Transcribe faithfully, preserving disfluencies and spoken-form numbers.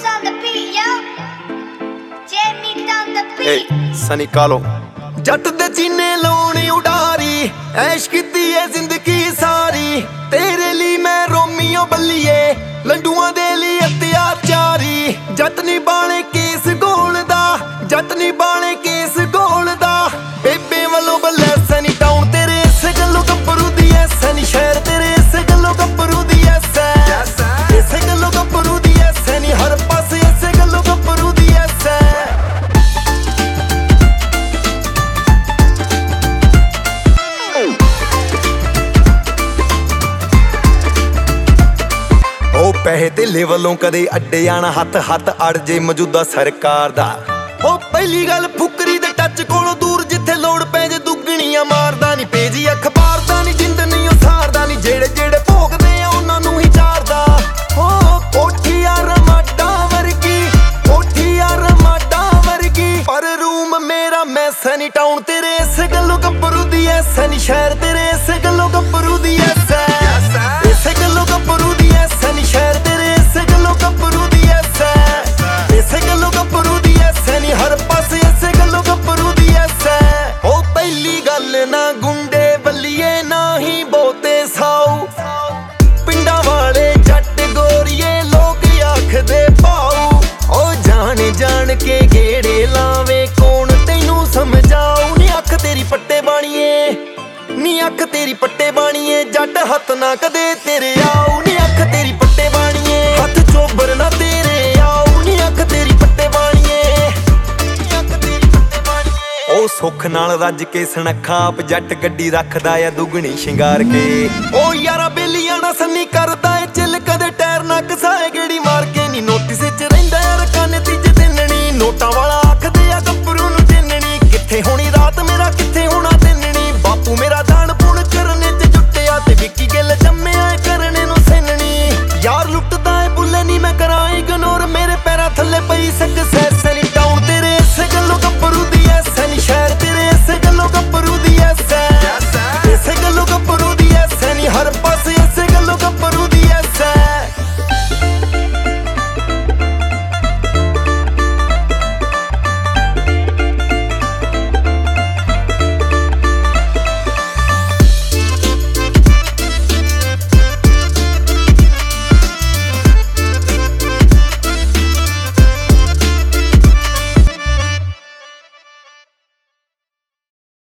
सनी कालो जट दे चीने लाउणी उडारी ऐश कीती है जिंदगी सारी तेरे लिए मैं रोमियो बल्लिए लंडुआं दे लिए अत्याचारी जट नी बाले केस गोलदा जट नी बाले केस गोलदा बेबे वालों बल्ले सनी टाउन तेरे इस गल्लों गब्बरू दी ऐ सनी शहर तेरे इस गल्लों गब्बरू दी ऐ इस गल्लों गब्बरू दी ऐ सनी हर पासे इस गल्लों गब्बरू दी ऐ पैसे धिले वालों कदे अड्डे आना हथ हथ अड़ जे मौजूदा सरकार दा ओ पहली गल फुकरी दे टच कोलों दूर जिथे लोड़ पै जे दुगणियां मारदा नी पेजी अखबार दा नी जिंद नी उसारदा नी जेड़े जेड़े भोगदे आ उन्हां नूं ही चारदा ओ कोठी आ रमाडा वर्गी कोठी आ रमाडा वर्गी पर रूम मेरा मैं सनी टाउन तेरे इस गल्लों गब्बरू दी ऐ सनी शहर तेरे इस गल्लों गब्बरू दी ऐ इस गल्लों गब्बरू दी ऐ सनी शहर तेरे इस गल्लों गब्बरू दी ऐ इस गल्लों गब्बरू दी ऐ सनी हर पासे इस गल्लों गब्बरू दी ऐ ओ पहली गल ना गुंडे बल्लिए ना ही बहुते साऊ पिंडा वाले जट गोरिए लोग आखदे पाऊ ओ जान जान के गेड़े लावे कौन तैनू समझाऊ नी अख तेरी पट्टे बाणीए नी अख तेरी पट्टे बाणीए जट हथ ना कदे तेरे आऊ नी अख तेरी पट्टे बाणीए हथ चोबर ना तेरे आऊ नी अख तेरी पट्टे बाणीए अख तेरी पट्टे बाणीए ओ सुख नाल रज के सनखा आप जट गड्डी रखदा आ दुगणी शिंगार के ओ यारा बेलियां ना सन्नी करदा